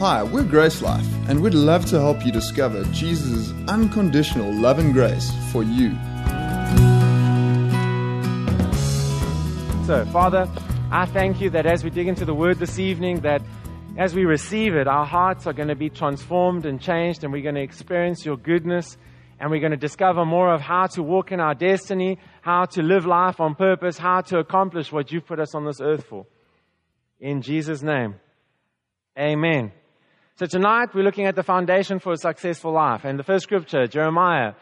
Hi, we're Grace Life, and we'd love to help you discover Jesus' unconditional love and grace for you. So, Father, I thank you that as we dig into the Word this evening, that as we receive it, our hearts are going to be transformed and changed, and we're going to experience your goodness, and we're going to discover more of how to walk in our destiny, how to live life on purpose, how to accomplish what you've put us on this earth for. In Jesus' name, amen. So tonight we're looking at the foundation for a successful life. And the first scripture, Jeremiah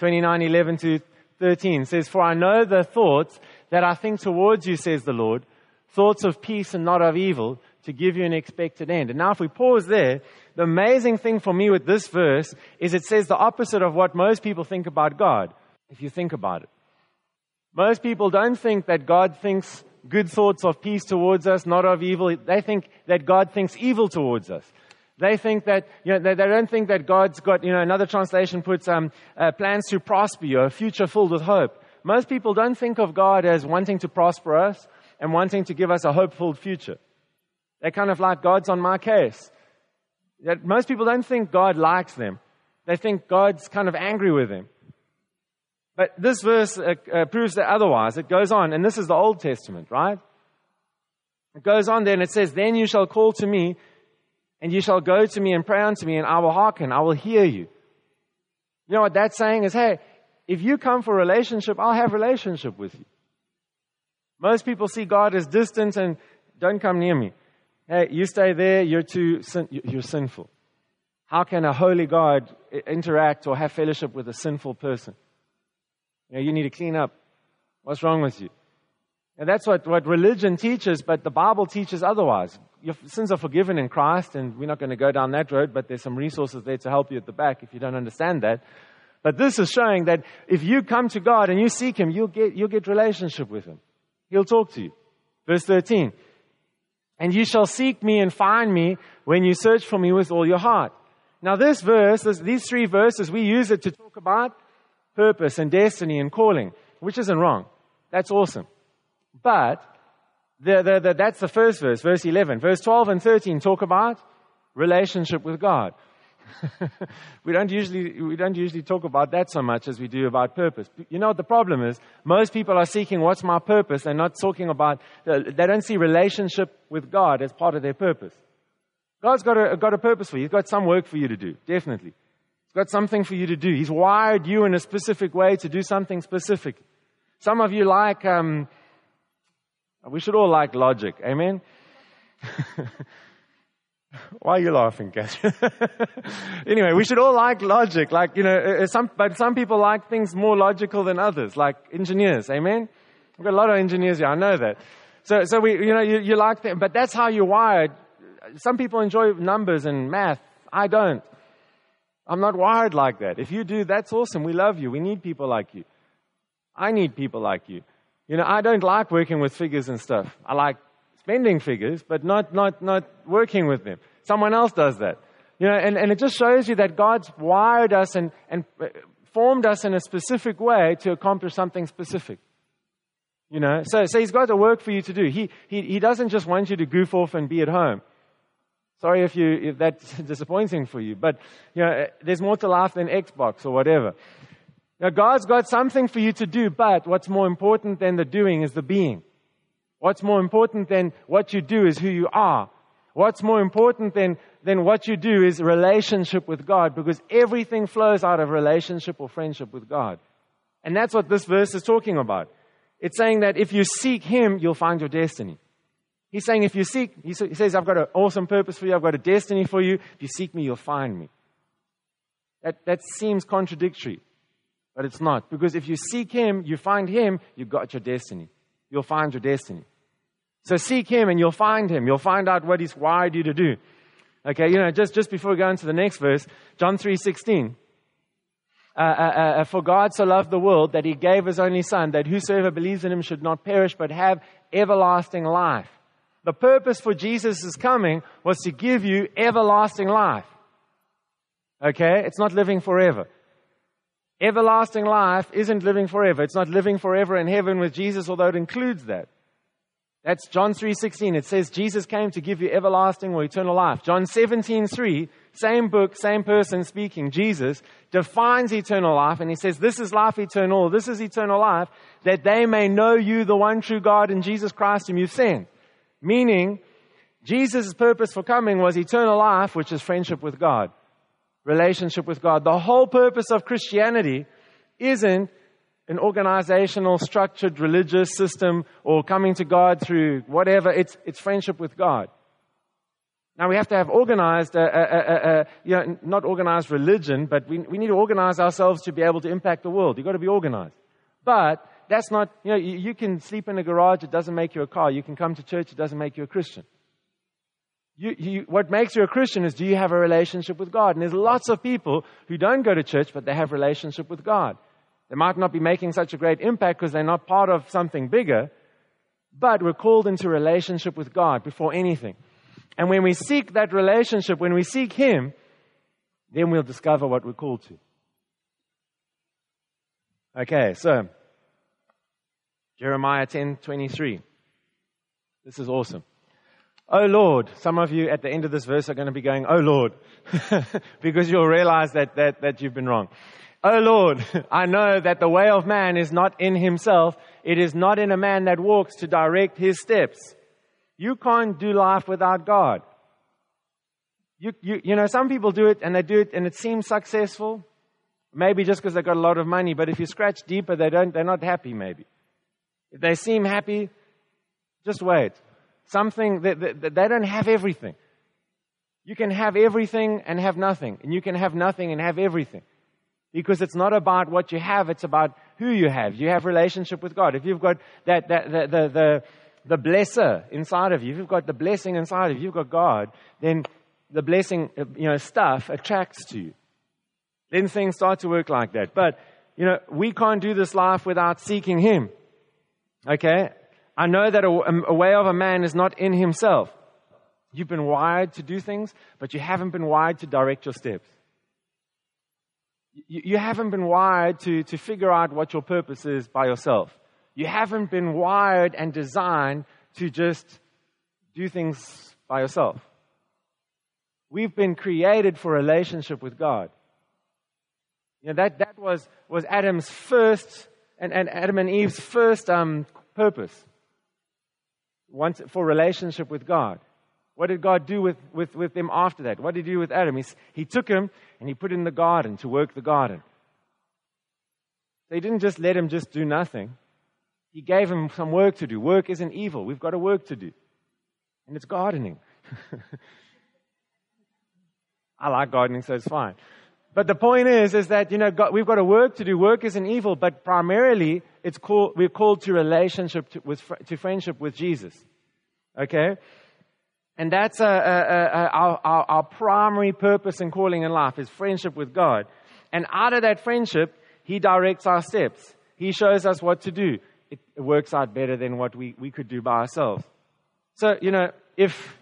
29:11-13 says, "For I know the thoughts that I think towards you, says the Lord, thoughts of peace and not of evil, to give you an expected end." And now if we pause there, the amazing thing for me with this verse is it says the opposite of what most people think about God, if you think about it. Most people don't think that God thinks good thoughts of peace towards us, not of evil. They think that God thinks evil towards us. They think that, they don't think that God's got, another translation puts plans to prosper you, a future filled with hope. Most people don't think of God as wanting to prosper us and wanting to give us a hope-filled future. They're kind of like, God's on my case. That most people don't think God likes them. They think God's kind of angry with them. But this verse proves that otherwise. It goes on, and this is the Old Testament, right? It goes on there and it says, "Then you shall call to me, and you shall go to me and pray unto me, and I will hearken, I will hear you." You know what that's saying is, hey, if you come for a relationship, I'll have a relationship with you. Most people see God as distant and don't come near me. Hey, you stay there, you're sinful. How can a holy God interact or have fellowship with a sinful person? You need to clean up. What's wrong with you? And that's what religion teaches, but the Bible teaches otherwise. Your sins are forgiven in Christ, and we're not going to go down that road, but there's some resources there to help you at the back if you don't understand that. But this is showing that if you come to God and you seek Him, you'll get relationship with Him. He'll talk to you. Verse 13, "And you shall seek me and find me when you search for me with all your heart." Now this verse, these three verses, we use it to talk about purpose and destiny and calling, which isn't wrong. That's awesome. But that's the first verse, verse 11. Verse 12 and 13 talk about relationship with God. We don't usually talk about that so much as we do about purpose. You know what the problem is? Most people are seeking what's my purpose. They're not talking about, they don't see relationship with God as part of their purpose. God's got a purpose for you. He's got some work for you to do, definitely. He's got something for you to do. He's wired you in a specific way to do something specific. Some of you like, we should all like logic, amen? Why are you laughing, Catherine? Anyway, we should all like logic. But some people like things more logical than others, like engineers, amen? We've got a lot of engineers here, I know that. So you like them, but that's how you're wired. Some people enjoy numbers and math. I don't. I'm not wired like that. If you do, that's awesome. We love you. We need people like you. I need people like you. I don't like working with figures and stuff. I like spending figures, but not working with them. Someone else does that. And it just shows you that God's wired us and formed us in a specific way to accomplish something specific. So He's got a work for you to do. He doesn't just want you to goof off and be at home. Sorry if that's disappointing for you, but there's more to life than Xbox or whatever. Now, God's got something for you to do, but what's more important than the doing is the being. What's more important than what you do is who you are. What's more important than what you do is relationship with God, because everything flows out of relationship or friendship with God. And that's what this verse is talking about. It's saying that if you seek Him, you'll find your destiny. He's saying if you seek, He says, I've got an awesome purpose for you, I've got a destiny for you. If you seek me, you'll find me. That seems contradictory. But it's not. Because if you seek Him, you find Him, you've got your destiny. You'll find your destiny. So seek Him and you'll find Him. You'll find out what He's wired you to do. Okay, just before we go into the next verse, John 3:16. "For God so loved the world that He gave His only Son, that whosoever believes in Him should not perish but have everlasting life." The purpose for Jesus' coming was to give you everlasting life. Okay, it's not living forever. Everlasting life isn't living forever. It's not living forever in heaven with Jesus, although it includes that. That's John 3:16. It says Jesus came to give you everlasting or eternal life. John 17:3, same book, same person speaking, Jesus, defines eternal life, and he says, this is life eternal, this is eternal life, that they may know you, the one true God, and Jesus Christ whom you've sent. Meaning, Jesus' purpose for coming was eternal life, which is friendship with God, relationship with God. The whole purpose of Christianity isn't an organizational, structured, religious system or coming to God through whatever. It's friendship with God. Now, we have to have organized, not organized religion, but we need to organize ourselves to be able to impact the world. You've got to be organized. But that's not, you can sleep in a garage, it doesn't make you a car. You can come to church, it doesn't make you a Christian. What makes you a Christian is, do you have a relationship with God? And there's lots of people who don't go to church, but they have a relationship with God. They might not be making such a great impact because they're not part of something bigger, but we're called into relationship with God before anything. And when we seek that relationship, when we seek Him, then we'll discover what we're called to. Okay, so Jeremiah 10:23. This is awesome. Oh Lord, some of you at the end of this verse are going to be going, oh Lord, because you'll realize that you've been wrong. Oh Lord, I know that the way of man is not in himself. It is not in a man that walks to direct his steps. You can't do life without God. Some people do it and they do it and it seems successful. Maybe just because they've got a lot of money, but if you scratch deeper, they're not happy maybe. If they seem happy, just wait. They don't have everything. You can have everything and have nothing. And you can have nothing and have everything. Because it's not about what you have, it's about who you have. You have relationship with God. If you've got the blesser inside of you, if you've got the blessing inside of you, you've got God, then the blessing, stuff attracts to you. Then things start to work like that. But, we can't do this life without seeking Him. Okay? I know that a way of a man is not in himself. You've been wired to do things, but you haven't been wired to direct your steps. You haven't been wired to figure out what your purpose is by yourself. You haven't been wired and designed to just do things by yourself. We've been created for relationship with God. That was Adam's first, and Adam and Eve's first purpose. For relationship with God. What did God do with them after that? What did He do with Adam? He took him and He put him in the garden to work the garden. So He didn't just let him just do nothing. He gave him some work to do. Work isn't evil. We've got a work to do. And it's gardening. I like gardening, so it's fine. But the point is that, we've got a work to do. Work isn't evil, but primarily we're called to relationship, to friendship with Jesus. Okay? And that's our primary purpose and calling in life is friendship with God. And out of that friendship, He directs our steps. He shows us what to do. It works out better than what we could do by ourselves. So, if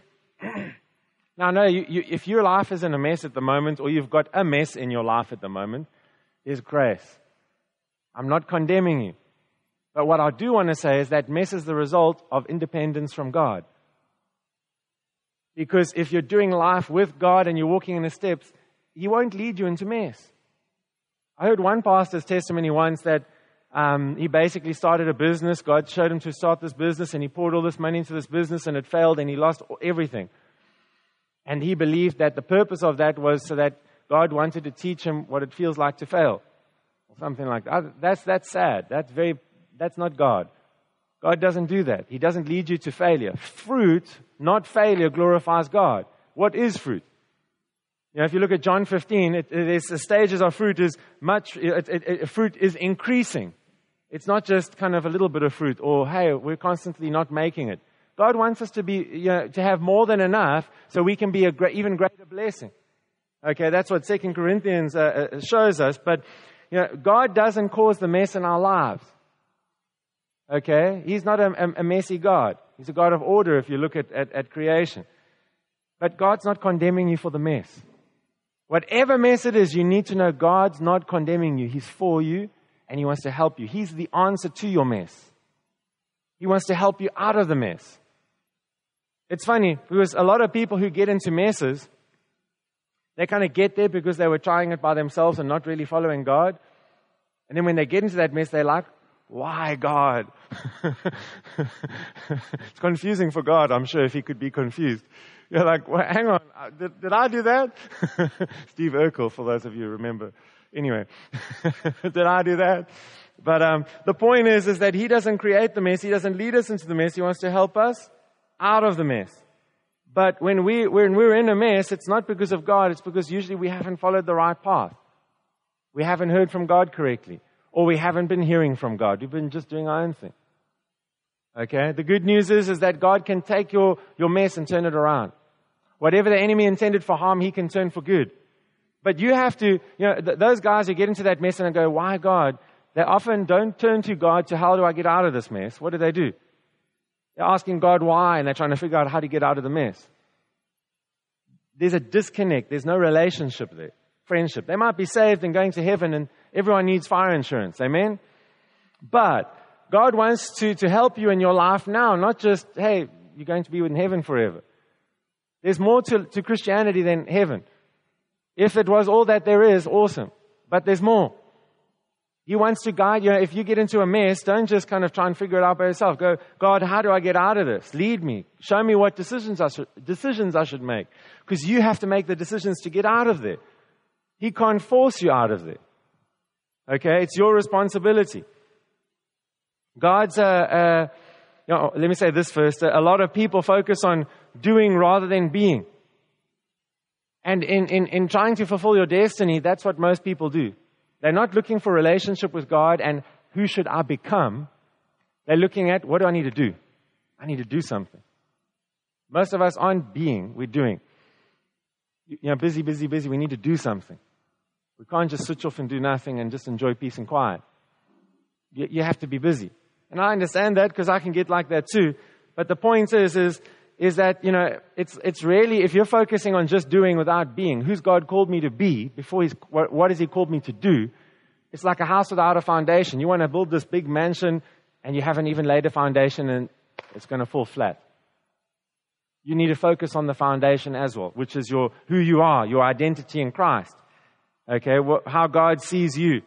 your life is in a mess at the moment, or you've got a mess in your life at the moment, there's grace. I'm not condemning you. But what I do want to say is that mess is the result of independence from God. Because if you're doing life with God and you're walking in His steps, He won't lead you into mess. I heard one pastor's testimony once that he basically started a business. God showed him to start this business and he poured all this money into this business and it failed and he lost everything. And he believed that the purpose of that was so that God wanted to teach him what it feels like to fail. Or something like that. That's sad. That's not God. God doesn't do that. He doesn't lead you to failure. Fruit, not failure, glorifies God. What is fruit? If you look at John 15, there's the stages of fruit is fruit is increasing. It's not just kind of a little bit of fruit or, hey, we're constantly not making it. God wants us to be, to have more than enough so we can be even greater blessing. Okay, that's what 2 Corinthians shows us. But, God doesn't cause the mess in our lives. Okay, He's not a messy God. He's a God of order if you look at creation. But God's not condemning you for the mess. Whatever mess it is, you need to know God's not condemning you. He's for you and He wants to help you. He's the answer to your mess. He wants to help you out of the mess. It's funny, because a lot of people who get into messes, they kind of get there because they were trying it by themselves and not really following God. And then when they get into that mess, they're like, why God? It's confusing for God, I'm sure, if he could be confused. You're like, well, hang on, did I do that? Steve Urkel, for those of you who remember. Anyway, did I do that? But the point is that he doesn't create the mess. He doesn't lead us into the mess. He wants to help us out of the mess. But when we're in a mess, it's not because of God. It's because usually we haven't followed the right path. We haven't heard from God correctly. Or we haven't been hearing from God. We've been just doing our own thing. Okay? The good news is that God can take your mess and turn it around. Whatever the enemy intended for harm, he can turn for good. But you have to, those guys who get into that mess and go, why God? They often don't turn to God to how do I get out of this mess? What do? They're asking God why, and they're trying to figure out how to get out of the mess. There's a disconnect. There's no relationship there. Friendship. They might be saved and going to heaven, and everyone needs fire insurance. Amen? But God wants to help you in your life now, not just, hey, you're going to be in heaven forever. There's more to Christianity than heaven. If it was all that there is, awesome. But there's more. He wants to guide you. If you get into a mess, don't just kind of try and figure it out by yourself. Go, God, how do I get out of this? Lead me. Show me what decisions I should make. Because you have to make the decisions to get out of there. He can't force you out of there. Okay? It's your responsibility. God's, let me say this first. A lot of people focus on doing rather than being. And in trying to fulfill your destiny, that's what most people do. They're not looking for a relationship with God and who should I become. They're looking at, what do I need to do? I need to do something. Most of us aren't being, we're doing. Busy. We need to do something. We can't just switch off and do nothing and just enjoy peace and quiet. You have to be busy. And I understand that because I can get like that too. But the point is that, it's really, if you're focusing on just doing without being, who's God called me to be before what has he called me to do? It's like a house without a foundation. You want to build this big mansion and you haven't even laid a foundation and it's going to fall flat. You need to focus on the foundation as well, which is who you are, your identity in Christ. Okay, how God sees you.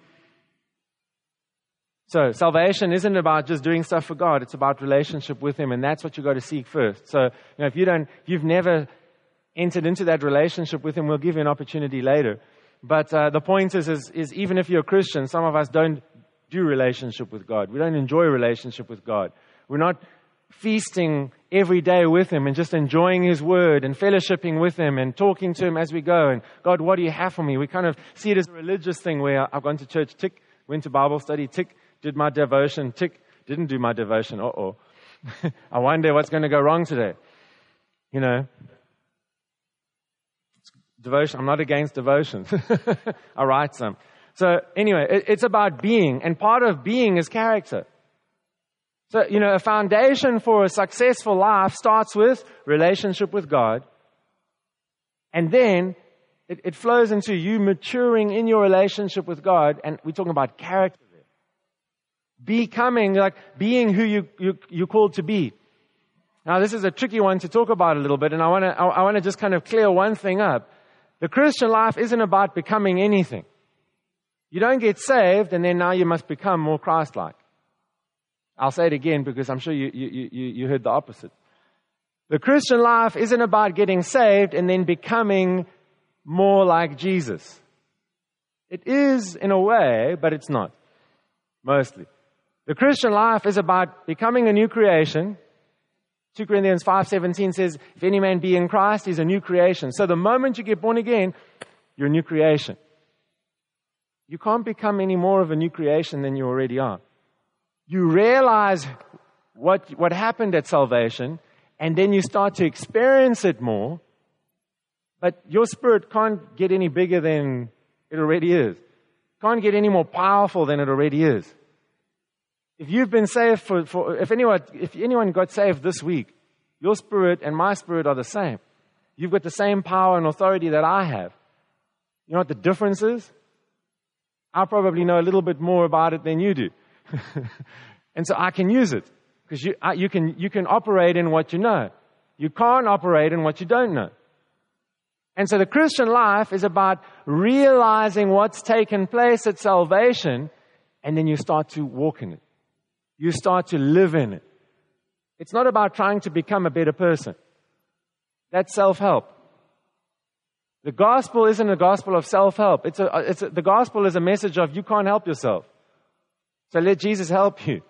So salvation isn't about just doing stuff for God. It's about relationship with him, and that's what you've got to seek first. So, if you've never entered into that relationship with him, we'll give you an opportunity later. But the point is even if you're a Christian, some of us don't do relationship with God. We don't enjoy relationship with God. We're not feasting every day with him and just enjoying his word and fellowshipping with him and talking to him as we go. And God, what do you have for me? We kind of see it as a religious thing where I've gone to church, tick, went to Bible study, tick, did my devotion, tick, didn't do my devotion, I wonder what's going to go wrong today. Devotion, I'm not against devotion. I write some. So anyway, it's about being, and part of being is character. So, a foundation for a successful life starts with relationship with God. And then it flows into you maturing in your relationship with God. And we're talking about character there. Becoming, being who you're called to be. Now, this is a tricky one to talk about a little bit. And I want to just kind of clear one thing up. The Christian life isn't about becoming anything. You don't get saved and then now you must become more Christ-like. I'll say it again because I'm sure you heard the opposite. The Christian life isn't about getting saved and then becoming more like Jesus. It is in a way, but it's not. Mostly. The Christian life is about becoming a new creation. 2 Corinthians 5:17 says, if any man be in Christ, he's a new creation. So the moment you get born again, you're a new creation. You can't become any more of a new creation than you already are. You realize what happened at salvation, and then you start to experience it more, but your spirit can't get any bigger than it already is. Can't get any more powerful than it already is. If you've been saved if anyone got saved this week, your spirit and my spirit are the same. You've got the same power and authority that I have. You know what the difference is? I probably know a little bit more about it than you do. And so I can use it Because you can operate in what you know. You can't operate in what you don't know. And so the Christian life is about realizing what's taken place at salvation, and then you start to walk in it. You start to live in it. It's not about trying to become a better person. That's self-help. The gospel isn't a gospel of self-help. The gospel is a message of you can't help yourself. So let Jesus help you.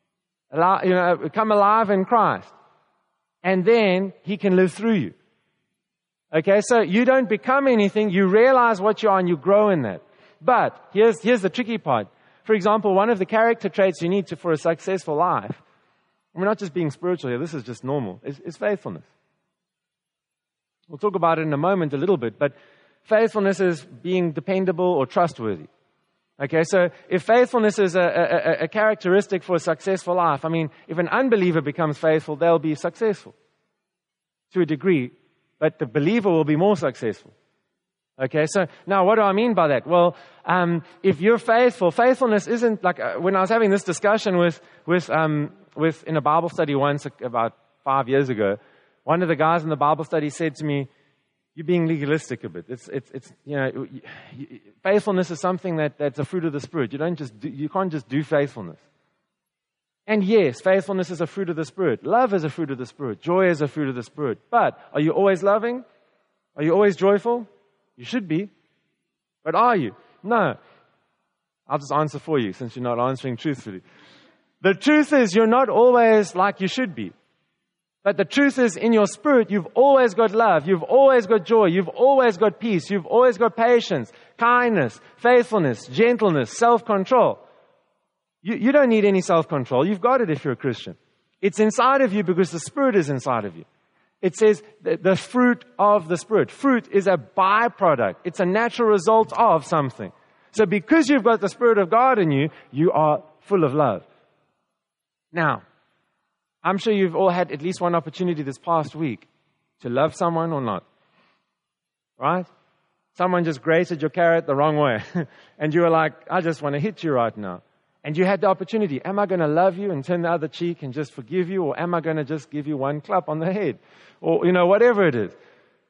Come alive in Christ. And then He can live through you. Okay, so you don't become anything. You realize what you are and you grow in that. But here's the tricky part. For example, one of the character traits you need for a successful life, we're not just being spiritual here, this is just normal, is faithfulness. We'll talk about it in a moment a little bit, but faithfulness is being dependable or trustworthy. Okay, so if faithfulness is a characteristic for a successful life, I mean, if an unbeliever becomes faithful, they'll be successful to a degree, but the believer will be more successful. Okay, so now what do I mean by that? Well, if you're faithful, faithfulness isn't like, when I was having this discussion with in a Bible study once about 5 years ago, one of the guys in the Bible study said to me, "You're being legalistic a bit. Faithfulness is something that's a fruit of the Spirit. You can't just do faithfulness." And yes, faithfulness is a fruit of the Spirit. Love is a fruit of the Spirit. Joy is a fruit of the Spirit. But are you always loving? Are you always joyful? You should be. But are you? No. I'll just answer for you since you're not answering truthfully. The truth is you're not always like you should be. But the truth is, in your spirit, you've always got love. You've always got joy. You've always got peace. You've always got patience, kindness, faithfulness, gentleness, self-control. You don't need any self-control. You've got it if you're a Christian. It's inside of you because the Spirit is inside of you. It says the fruit of the Spirit. Fruit is a byproduct. It's a natural result of something. So because you've got the Spirit of God in you, you are full of love. Now, I'm sure you've all had at least one opportunity this past week to love someone or not. Right? Someone just grated your carrot the wrong way. And you were like, I just want to hit you right now. And you had the opportunity. Am I going to love you and turn the other cheek and just forgive you? Or am I going to just give you one clap on the head? Or, whatever it is.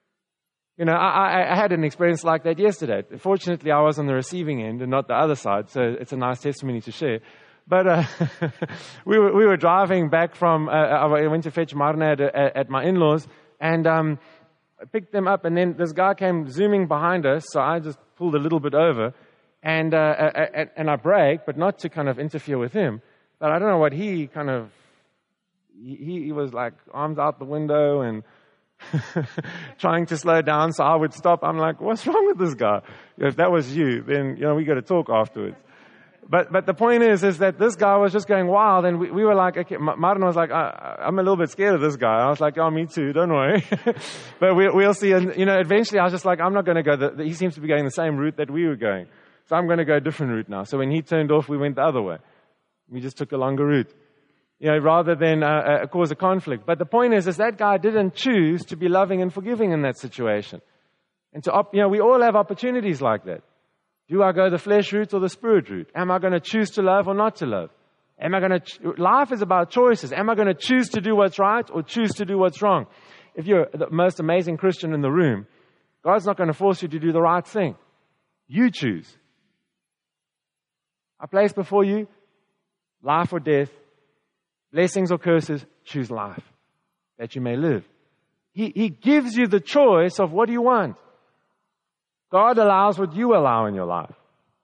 I had an experience like that yesterday. Fortunately, I was on the receiving end and not the other side. So it's a nice testimony to share. But we were driving back from, I went to fetch Marna at my in-laws, and I picked them up, and then this guy came zooming behind us, so I just pulled a little bit over, and I braked, but not to kind of interfere with him. But I don't know what he was like, arms out the window and trying to slow down so I would stop. I'm like, what's wrong with this guy? If that was you, then, we got to talk afterwards. But the point is that this guy was just going wild, and we were like, okay, Martin was like, I'm a little bit scared of this guy. I was like, oh, me too, don't worry. But we'll see. And, eventually I was just like, I'm not going to go. He seems to be going the same route that we were going. So I'm going to go a different route now. So when he turned off, we went the other way. We just took a longer route, rather than cause a conflict. But the point is that guy didn't choose to be loving and forgiving in that situation. And we all have opportunities like that. Do I go the flesh route or the Spirit route? Am I going to choose to love or not to love? Life is about choices. Am I going to choose to do what's right or choose to do what's wrong? If you're the most amazing Christian in the room, God's not going to force you to do the right thing. You choose. I place before you life or death, blessings or curses. Choose life that you may live. He gives you the choice of what you want. God allows what you allow in your life.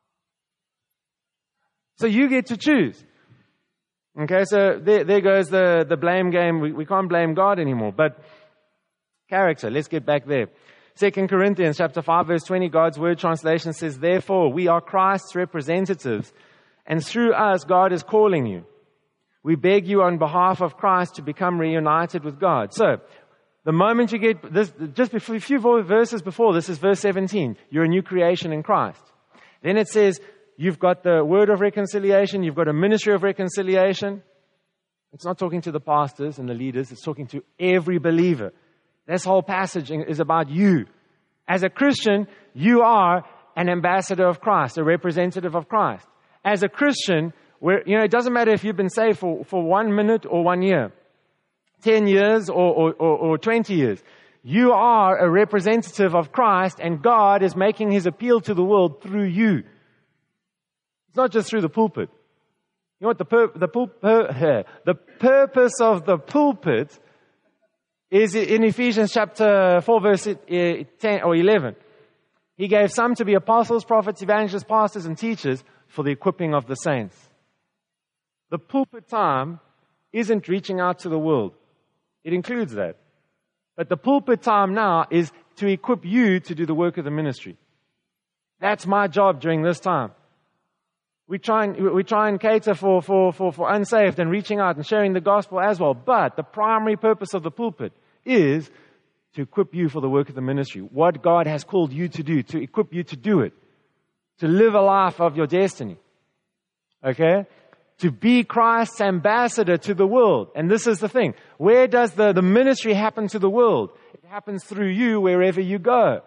So you get to choose. Okay, so there goes the blame game. We can't blame God anymore. But character, let's get back there. 2 Corinthians chapter 5, verse 20, God's Word translation says, "Therefore, we are Christ's representatives, and through us God is calling you. We beg you on behalf of Christ to become reunited with God." So, the moment you get this, just a few verses before, this is verse 17. You're a new creation in Christ. Then it says, you've got the word of reconciliation. You've got a ministry of reconciliation. It's not talking to the pastors and the leaders. It's talking to every believer. This whole passage is about you. As a Christian, you are an ambassador of Christ, a representative of Christ. As a Christian, where, it doesn't matter if you've been saved for 1 minute or 1 year, 10 years or 20 years. You are a representative of Christ, and God is making His appeal to the world through you. It's not just through the pulpit. You know what the purpose of the pulpit is in Ephesians chapter 4, verse 10 or 11. He gave some to be apostles, prophets, evangelists, pastors, and teachers for the equipping of the saints. The pulpit time isn't reaching out to the world. It includes that. But the pulpit time now is to equip you to do the work of the ministry. That's my job during this time. We try and cater for unsaved and reaching out and sharing the gospel as well. But the primary purpose of the pulpit is to equip you for the work of the ministry. What God has called you to do, to equip you to do it. To live a life of your destiny. Okay? To be Christ's ambassador to the world. And this is the thing. Where does the ministry happen to the world? It happens through you wherever you go.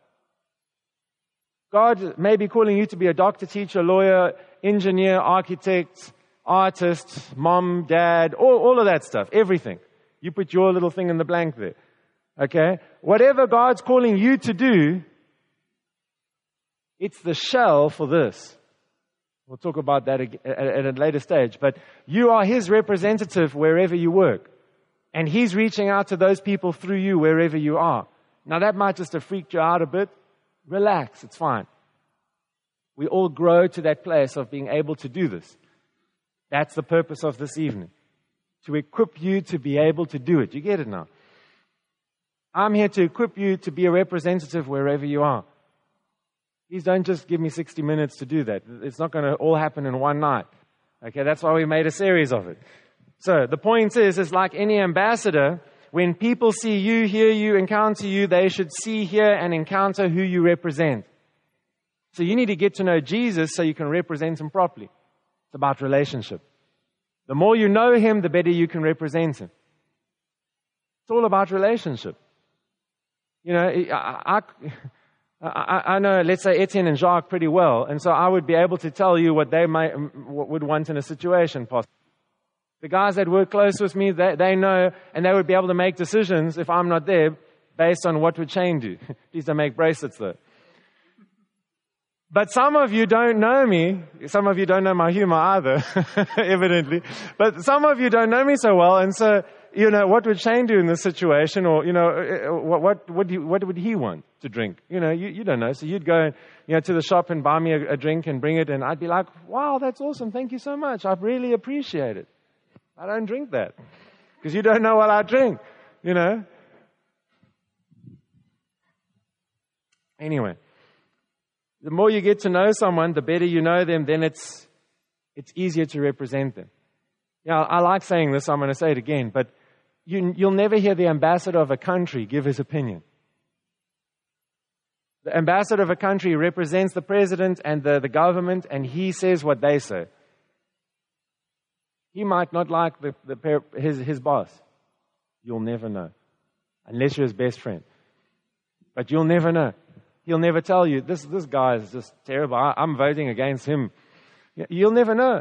God may be calling you to be a doctor, teacher, lawyer, engineer, architect, artist, mom, dad, all of that stuff, everything. You put your little thing in the blank there. Okay? Whatever God's calling you to do, it's the shell for this. We'll talk about that at a later stage. But you are His representative wherever you work. And He's reaching out to those people through you wherever you are. Now that might just have freaked you out a bit. Relax, it's fine. We all grow to that place of being able to do this. That's the purpose of this evening. To equip you to be able to do it. You get it now? I'm here to equip you to be a representative wherever you are. Please don't just give me 60 minutes to do that. It's not going to all happen in one night. Okay, that's why we made a series of it. So the point is like any ambassador, when people see you, hear you, encounter you, they should see, hear, and encounter who you represent. So you need to get to know Jesus so you can represent Him properly. It's about relationship. The more you know Him, the better you can represent Him. It's all about relationship. I know, let's say, Etienne and Jacques pretty well, and so I would be able to tell you what they would want in a situation, possibly. The guys that work close with me, they know, and they would be able to make decisions if I'm not there based on what would Shane do. Please don't make bracelets, though. But some of you don't know me. Some of you don't know my humor either, evidently. But some of you don't know me so well, and so, what would Shane do in this situation? Or, what would he want to drink? You don't know. So you'd go, to the shop and buy me a drink and bring it, and I'd be like, wow, that's awesome. Thank you so much. I really appreciate it. I don't drink that because you don't know what I drink, Anyway, the more you get to know someone, the better you know them, then it's easier to represent them. I like saying this, so I'm going to say it again, but you'll never hear the ambassador of a country give his opinion. The ambassador of a country represents the president and the government, and he says what they say. He might not like his boss. You'll never know. Unless you're his best friend. But you'll never know. He'll never tell you, this guy is just terrible. I'm voting against him. You'll never know.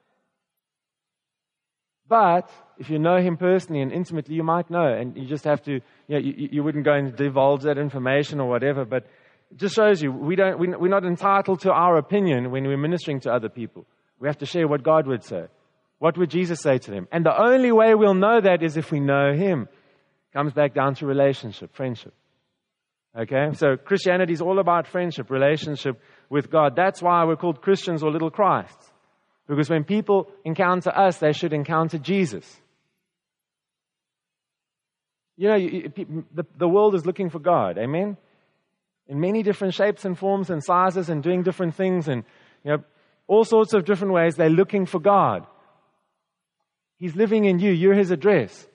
But if you know him personally and intimately, you might know. And you just have to, you wouldn't go and divulge that information or whatever. But it just shows you, we're not entitled to our opinion when we're ministering to other people. We have to share what God would say. What would Jesus say to them? And the only way we'll know that is if we know Him. Comes back down to relationship, friendship. Okay? So Christianity is all about friendship, relationship with God. That's why we're called Christians or little Christs. Because when people encounter us, they should encounter Jesus. The world is looking for God. Amen? In many different shapes and forms and sizes and doing different things and all sorts of different ways, they're looking for God. He's living in you. You're His address.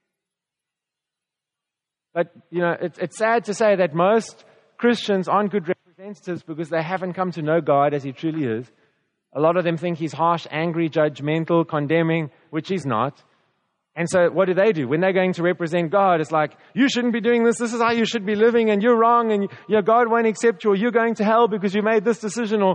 But, it's sad to say that most Christians aren't good representatives because they haven't come to know God as He truly is. A lot of them think He's harsh, angry, judgmental, condemning, which He's not. And so what do? When they're going to represent God, it's like, you shouldn't be doing this. This is how you should be living, and you're wrong, and God won't accept you, or you're going to hell because you made this decision, or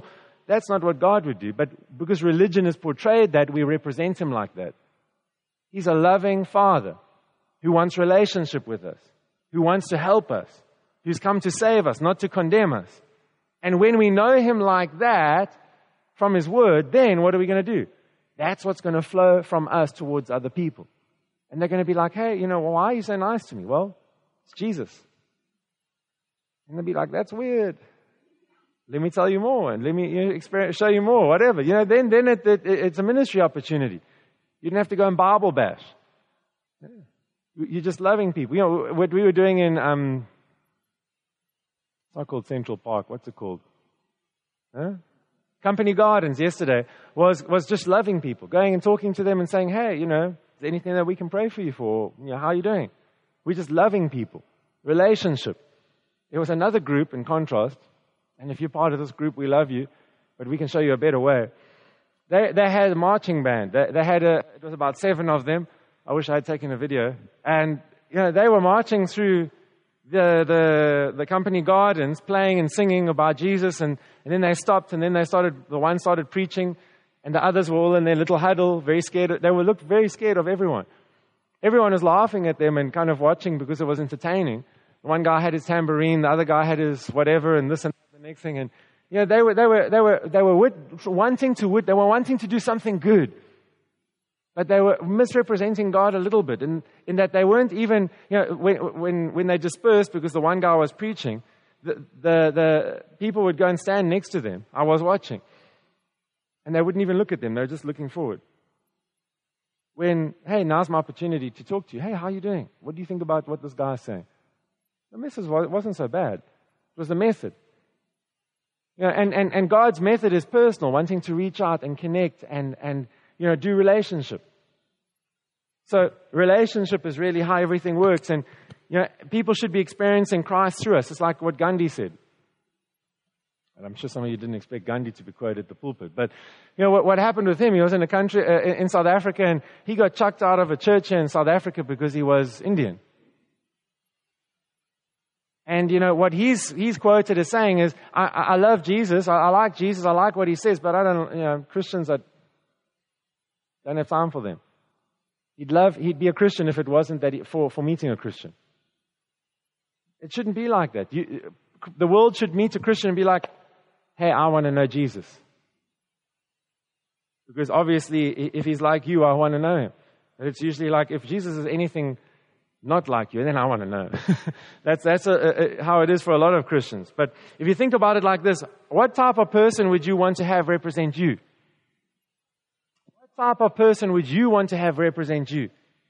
That's not what God would do. But because religion is portrayed that, we represent him like that. He's a loving Father who wants relationship with us, who wants to help us, who's come to save us, not to condemn us. And when we know him like that from his word, then what are we going to do? That's what's going to flow from us towards other people. And they're going to be like, hey, why are you so nice to me? Well, it's Jesus. And they'll be like, that's weird. Let me tell you more, and let me show you more, whatever. Then it's a ministry opportunity. You don't have to go and Bible bash. You're just loving people. What we were doing in, it's not called Central Park. What's it called? Company Gardens yesterday was just loving people, going and talking to them and saying, hey, is there anything that we can pray for you for? How are you doing? We're just loving people. Relationship. There was another group in contrast, and if you're part of this group, we love you, but we can show you a better way. They had a marching band. It was about 7 of them. I wish I had taken a video. And, they were marching through the company gardens, playing and singing about Jesus, and then they stopped, and then the one started preaching, and the others were all in their little huddle, very scared. They looked very scared of everyone. Everyone was laughing at them and kind of watching because it was entertaining. One guy had his tambourine, the other guy had his whatever, and this and the next thing. And they were wanting to do something good, but they were misrepresenting God a little bit, in that they weren't even when they dispersed because the one guy was preaching, the people would go and stand next to them. I was watching, and they wouldn't even look at them. They were just looking forward. Hey, now's my opportunity to talk to you. Hey, how are you doing? What do you think about what this guy is saying? The message wasn't so bad. It was the method. And God's method is personal, wanting to reach out and connect and do relationship. So relationship is really how everything works. And people should be experiencing Christ through us. It's like what Gandhi said. And I'm sure some of you didn't expect Gandhi to be quoted at the pulpit. But what happened with him, he was in a country in South Africa, and he got chucked out of a church here in South Africa because he was Indian. And what he's quoted as saying is, I love Jesus, I like Jesus, I like what he says, but I don't, Christians, I don't have time for them. He'd be a Christian if it wasn't that for meeting a Christian. It shouldn't be like that. The world should meet a Christian and be like, hey, I want to know Jesus. Because obviously, if he's like you, I want to know him. But it's usually like, if Jesus is anything not like you, then I want to know. That's how it is for a lot of Christians. But if you think about it like this, what type of person would you want to have represent you? What type of person would you want to have represent you?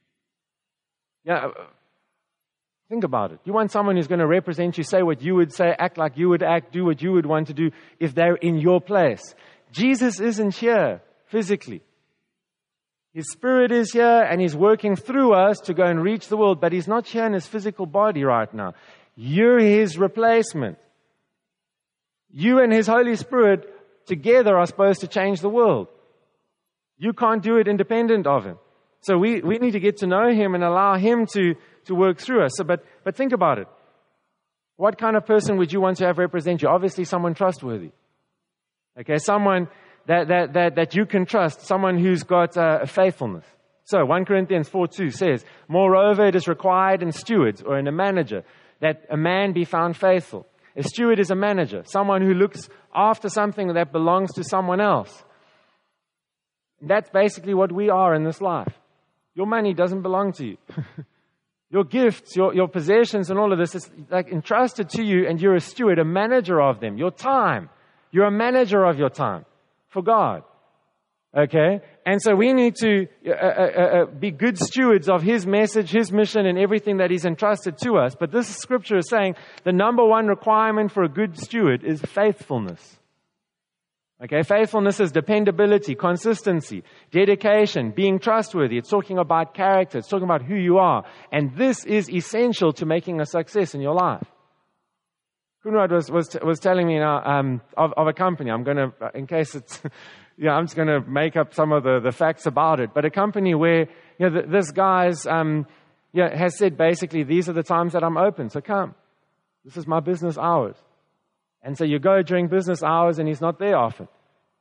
Think about it. You want someone who's going to represent you, say what you would say, act like you would act, do what you would want to do if they're in your place. Jesus isn't here physically. His Spirit is here and He's working through us to go and reach the world, but He's not here in His physical body right now. You're His replacement. You and His Holy Spirit together are supposed to change the world. You can't do it independent of Him. So we need to get to know Him and allow Him to work through us. But think about it. What kind of person would you want to have represent you? Obviously someone trustworthy. Okay, someone that you can trust, someone who's got faithfulness. So 1 Corinthians 4:2 says, moreover, it is required in stewards or in a manager that a man be found faithful. A steward is a manager, someone who looks after something that belongs to someone else. And that's basically what we are in this life. Your money doesn't belong to you. Your gifts, your possessions and all of this is like entrusted to you, and you're a steward, a manager of them. Your time. You're a manager of your time for God. Okay? And so we need to be good stewards of His message, His mission, and everything that He's entrusted to us. But this scripture is saying the number one requirement for a good steward is faithfulness. Okay? Faithfulness is dependability, consistency, dedication, being trustworthy. It's talking about character. It's talking about who you are. And this is essential to making a success in your life. Kunrad was telling me now of a company. I'm going to, in case it's, I'm just going to make up some of the facts about it. But a company where, this guy's, has said basically, these are the times that I'm open. So come. This is my business hours. And so you go during business hours and he's not there often.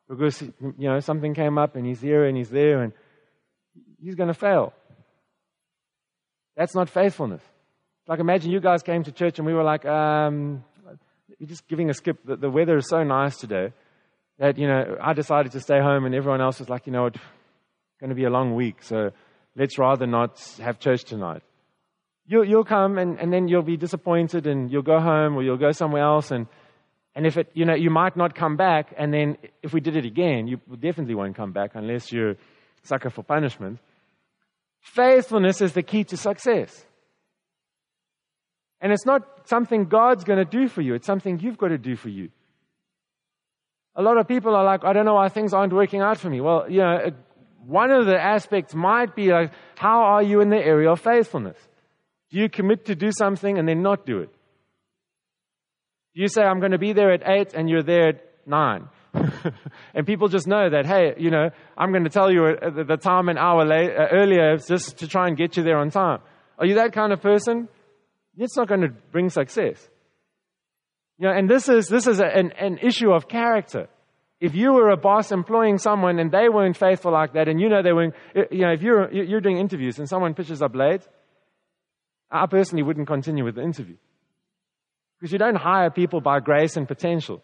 because, something came up and he's here and he's there and he's going to fail. That's not faithfulness. Like imagine you guys came to church and we were like, you're just giving a skip. The weather is so nice today that, I decided to stay home and everyone else was like, it's going to be a long week, so let's rather not have church tonight. You'll come and then you'll be disappointed and you'll go home or you'll go somewhere else and if it, you might not come back, and then if we did it again, you definitely won't come back unless you're a sucker for punishment. Faithfulness is the key to success. And it's not something God's going to do for you. It's something you've got to do for you. A lot of people are like, I don't know why things aren't working out for me. Well, one of the aspects might be like, how are you in the area of faithfulness? Do you commit to do something and then not do it? Do you say, I'm going to be there at 8 and you're there at 9? And people just know that, hey, I'm going to tell you the time an hour earlier just to try and get you there on time. Are you that kind of person? It's not going to bring success. And this is an issue of character. If you were a boss employing someone and they weren't faithful like that, and they weren't, if you're doing interviews and someone pitches up late, I personally wouldn't continue with the interview. Because you don't hire people by grace and potential.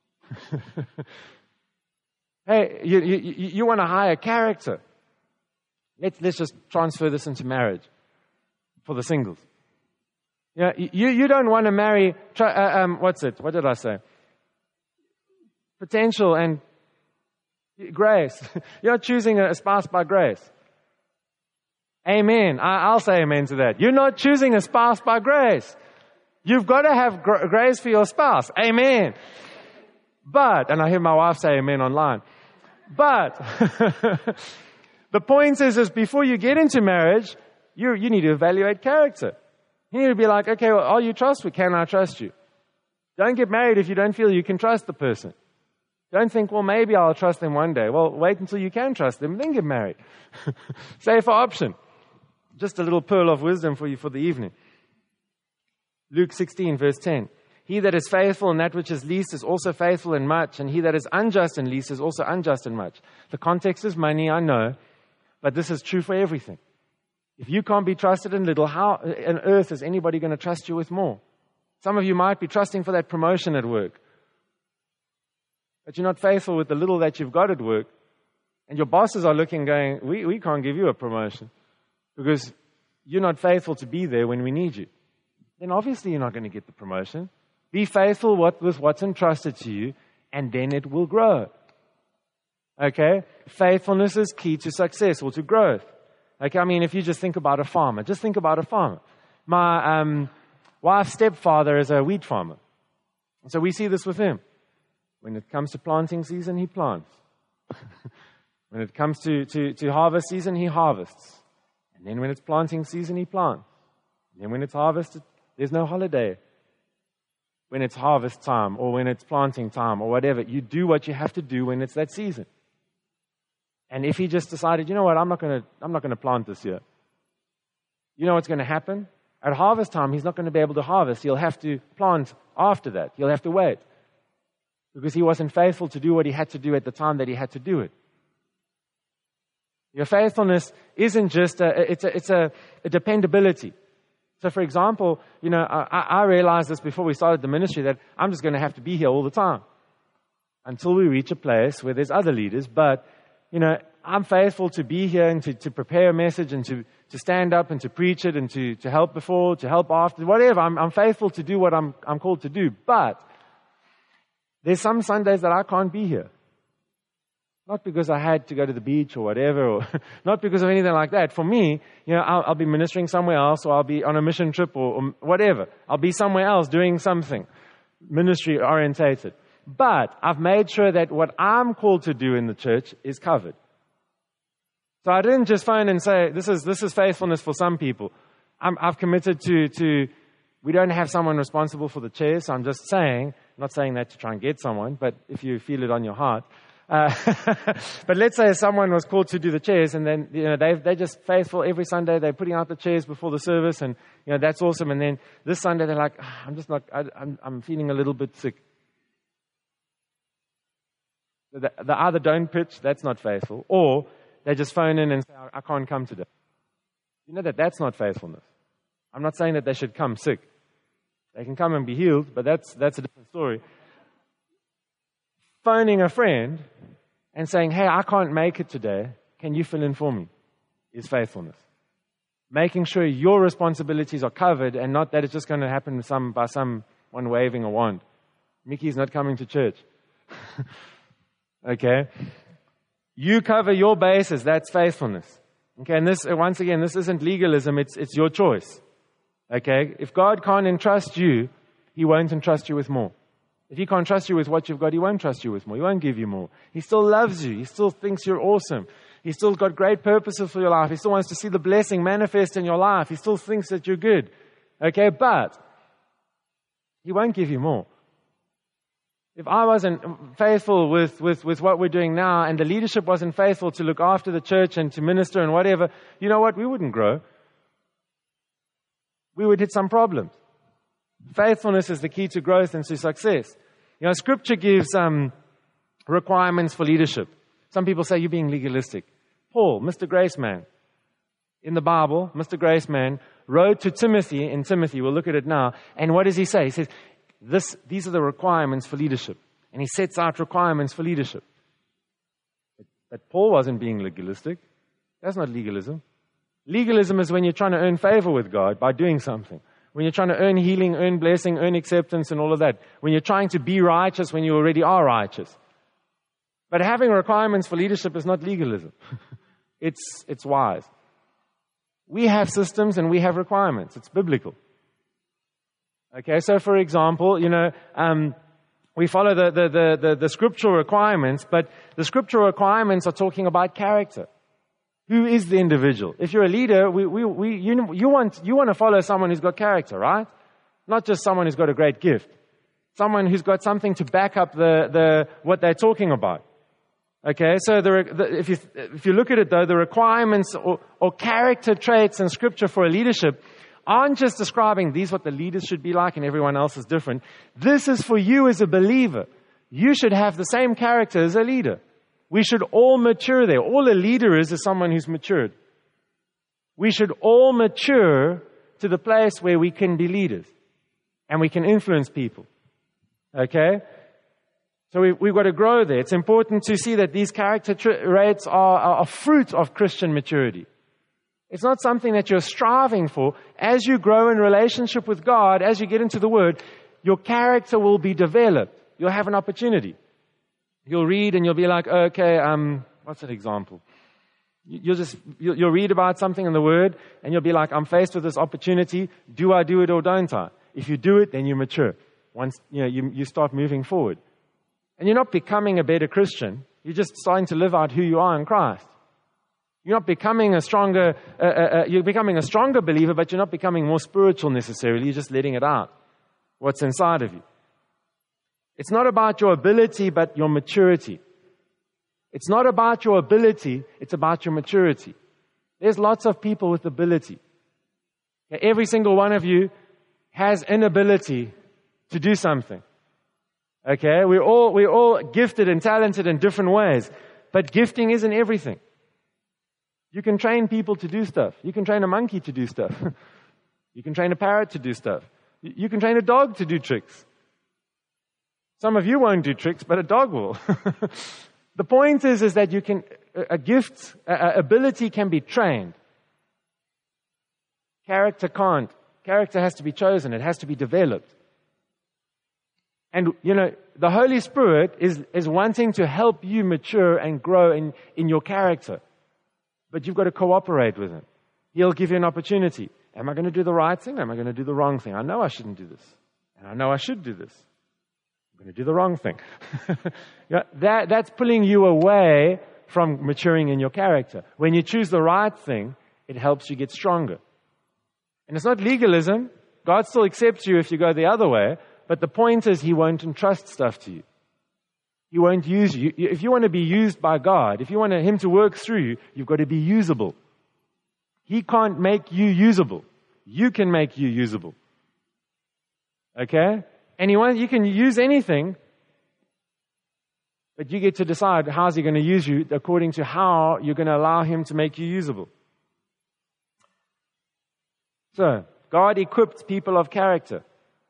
Hey, you want to hire character. Let's just transfer this into marriage for the singles. You don't want to marry, what did I say? Potential and grace. You're not choosing a spouse by grace. Amen. I'll say amen to that. You're not choosing a spouse by grace. You've got to have grace for your spouse. Amen. But, and I hear my wife say amen online. But, the point is before you get into marriage, you need to evaluate character. You need to be like, okay, well, are you trustworthy? Can I trust you? Don't get married if you don't feel you can trust the person. Don't think, well, maybe I'll trust them one day. Well, wait until you can trust them, then get married. Safer option. Just a little pearl of wisdom for you for the evening. Luke 16, verse 10. He that is faithful in that which is least is also faithful in much, and he that is unjust in least is also unjust in much. The context is money, I know, but this is true for everything. If you can't be trusted in little, how on earth is anybody going to trust you with more? Some of you might be trusting for that promotion at work, but you're not faithful with the little that you've got at work, and your bosses are looking going, we can't give you a promotion because you're not faithful to be there when we need you. Then obviously you're not going to get the promotion. Be faithful with what's entrusted to you, and then it will grow. Okay? Faithfulness is key to success or to growth. Okay, I mean, if you just think about a farmer, My wife's stepfather is a wheat farmer. So we see this with him. When it comes to planting season, he plants. When it comes to harvest season, he harvests. And then when it's planting season, he plants. And then when it's harvested, there's no holiday. When it's harvest time or when it's planting time or whatever, you do what you have to do when it's that season. And if he just decided, you know what, I'm not going to plant this year. You know what's going to happen? At harvest time, he's not going to be able to harvest. He'll have to plant after that. He'll have to wait. Because he wasn't faithful to do what he had to do at the time that he had to do it. Your faithfulness isn't just it's a dependability. So for example, I realized this before we started the ministry that I'm just going to have to be here all the time until we reach a place where there's other leaders. But, I'm faithful to be here and to prepare a message and to stand up and to preach it and to help before, to help after, whatever. I'm faithful to do what I'm called to do. But there's some Sundays that I can't be here. Not because I had to go to the beach or whatever, or not because of anything like that. For me, I'll be ministering somewhere else, or I'll be on a mission trip or whatever. I'll be somewhere else doing something ministry orientated. But I've made sure that what I'm called to do in the church is covered. So I didn't just phone and say, this is faithfulness for some people. I've committed to we don't have someone responsible for the chairs. So I'm just saying, not saying that to try and get someone, but if you feel it on your heart. But let's say someone was called to do the chairs, and then they're just faithful every Sunday. They're putting out the chairs before the service, and that's awesome. And then this Sunday they're like, I'm feeling a little bit sick. They either don't pitch, that's not faithful, or they just phone in and say, I can't come today. You know that's not faithfulness. I'm not saying that they should come sick. They can come and be healed, but that's a different story. Phoning a friend and saying, hey, I can't make it today, can you fill in for me, is faithfulness. Making sure your responsibilities are covered and not that it's just going to happen by someone waving a wand. Mickey's not coming to church. Okay? You cover your bases, that's faithfulness. Okay, and this, once again, this isn't legalism, it's your choice. Okay? If God can't entrust you, He won't entrust you with more. If He can't trust you with what you've got, He won't trust you with more. He won't give you more. He still loves you. He still thinks you're awesome. He's still got great purposes for your life. He still wants to see the blessing manifest in your life. He still thinks that you're good. Okay, but He won't give you more. If I wasn't faithful with what we're doing now, and the leadership wasn't faithful to look after the church and to minister and whatever, you know what? We wouldn't grow. We would hit some problems. Faithfulness is the key to growth and to success. You know, Scripture gives requirements for leadership. Some people say you're being legalistic. Paul, Mr. Graceman, in the Bible, Mr. Graceman, wrote to Timothy, in Timothy, we'll look at it now, and what does he say? He says, these are the requirements for leadership. And he sets out requirements for leadership. But Paul wasn't being legalistic. That's not legalism. Legalism is when you're trying to earn favor with God by doing something. When you're trying to earn healing, earn blessing, earn acceptance and all of that. When you're trying to be righteous when you already are righteous. But having requirements for leadership is not legalism. It's wise. We have systems and we have requirements. It's biblical. Okay, so for example, you know, we follow the scriptural requirements, but the scriptural requirements are talking about character. Who is the individual? If you're a leader, you want to follow someone who's got character, right? Not just someone who's got a great gift. Someone who's got something to back up what they're talking about. Okay, so if you look at it though, the requirements or character traits in Scripture for a leadership aren't just describing these what the leaders should be like and everyone else is different. This is for you as a believer. You should have the same character as a leader. We should all mature there. All a leader is someone who's matured. We should all mature to the place where we can be leaders and we can influence people. Okay? So we've got to grow there. It's important to see that these character traits are a fruit of Christian maturity. It's not something that you're striving for. As you grow in relationship with God, as you get into the Word, your character will be developed. You'll have an opportunity. You'll read and you'll be like, okay, what's an example? You'll read about something in the Word and you'll be like, I'm faced with this opportunity. Do I do it or don't I? If you do it, then you mature. Once you start moving forward. And you're not becoming a better Christian. You're just starting to live out who you are in Christ. You're not becoming you're becoming a stronger believer, but you're not becoming more spiritual necessarily. You're just letting it out, what's inside of you. It's not about your ability, but your maturity. It's not about your ability, it's about your maturity. There's lots of people with ability. Every single one of you has an ability to do something. Okay, we're all gifted and talented in different ways, but gifting isn't everything. You can train people to do stuff. You can train a monkey to do stuff. You can train a parrot to do stuff. You can train a dog to do tricks. Some of you won't do tricks, but a dog will. The point is that you can ability can be trained. Character can't. Character has to be chosen. It has to be developed. And, the Holy Spirit is wanting to help you mature and grow in your character. But you've got to cooperate with Him. He'll give you an opportunity. Am I going to do the right thing? Am I going to do the wrong thing? I know I shouldn't do this. And I know I should do this. I'm going to do the wrong thing. That's pulling you away from maturing in your character. When you choose the right thing, it helps you get stronger. And it's not legalism. God still accepts you if you go the other way. But the point is, He won't entrust stuff to you. He won't use you. If you want to be used by God, if you want Him to work through you, you've got to be usable. He can't make you usable. You can make you usable. Okay? And you can use anything, But you get to decide how's He going to use you according to how you're going to allow Him to make you usable. So, God equipped people of character.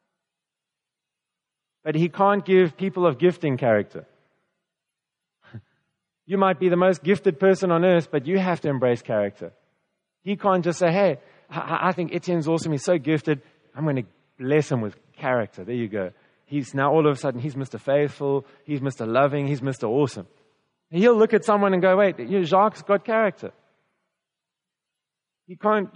But He can't give people of gifting character. You might be the most gifted person on earth, but you have to embrace character. He can't just say, hey, I think Etienne's awesome, he's so gifted, I'm going to bless him with character. There you go. He's now all of a sudden, he's Mr. Faithful, he's Mr. Loving, he's Mr. Awesome. And he'll look at someone and go, wait, Jacques' got character. He can't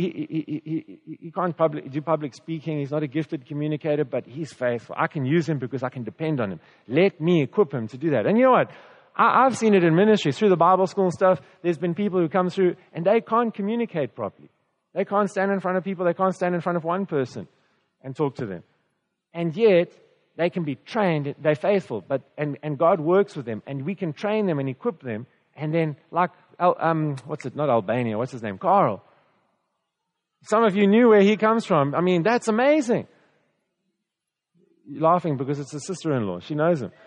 do public speaking. He's not a gifted communicator, but he's faithful. I can use him because I can depend on him. Let me equip him to do that. And you know what? I've seen it in ministry, through the Bible school and stuff. There's been people who come through and they can't communicate properly. They can't stand in front of people. They can't stand in front of one person and talk to them. And yet, they can be trained. They're faithful, and God works with them. And we can train them and equip them. And then, like, not Albania, what's his name? Carl. Some of you knew where he comes from. I mean, that's amazing. You're laughing because it's a sister-in-law. She knows him.